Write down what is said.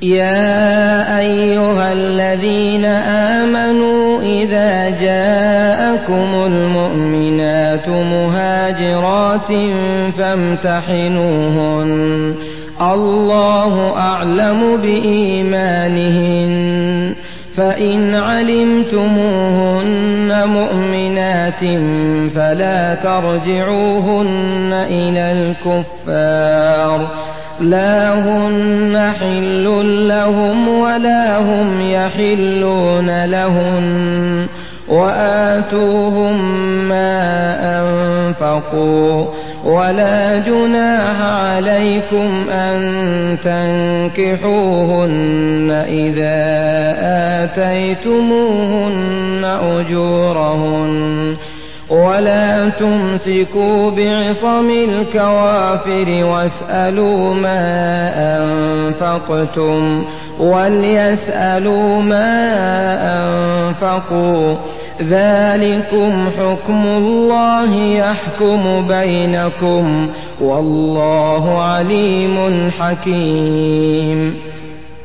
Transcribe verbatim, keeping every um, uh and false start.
يا أيها الذين آمنوا إذا جاءكم المؤمنات مهاجرات فامتحنوهن الله أعلم بإيمانهن فإن علمتموهن مؤمنات فلا ترجعوهن إلى الكفار لا هن حل لهم ولا هم يحلون لهن وآتوهم ما أنفقوا ولا جناح عليكم أن تنكحوهن إذا آتيتموهن أجورهن ولا تمسكوا بعصم الكوافر واسألوا ما أنفقتم وليسألوا ما أنفقوا ذلكم حكم الله يحكم بينكم والله عليم حكيم.